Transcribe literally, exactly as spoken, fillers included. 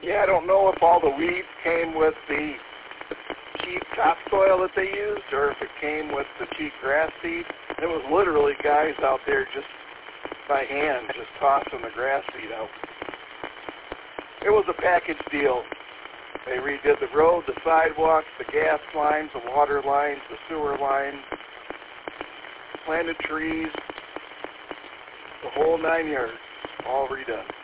Yeah, I don't know if all the weeds came with the cheap topsoil that they used or if it came with the cheap grass seed. It was literally guys out there just by hand, just tossing the grass seed out. It was a package deal. They redid the road, the sidewalks, the gas lines, the water lines, the sewer lines, planted trees, the whole nine yards, all redone.